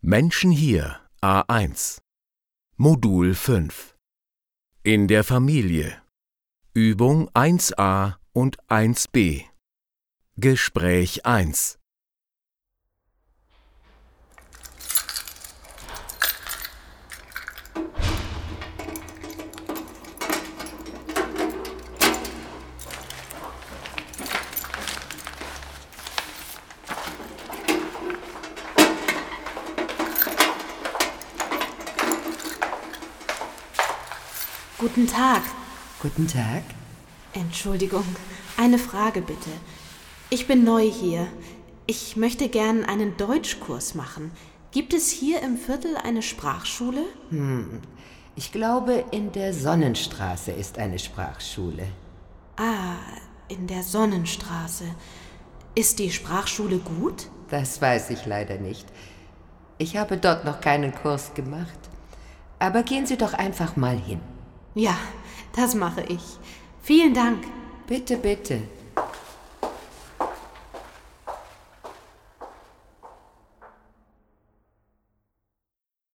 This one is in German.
Menschen hier A1 Modul 5 In der Familie Übung 1a und 1b Gespräch 1 Guten Tag. Guten Tag. Entschuldigung, eine Frage bitte. Ich bin neu hier. Ich möchte gern einen Deutschkurs machen. Gibt es hier im Viertel eine Sprachschule? Ich glaube, in der Sonnenstraße ist eine Sprachschule. Ah, in der Sonnenstraße. Ist die Sprachschule gut? Das weiß ich leider nicht. Ich habe dort noch keinen Kurs gemacht. Aber gehen Sie doch einfach mal hin. Ja, das mache ich. Vielen Dank. Bitte, bitte.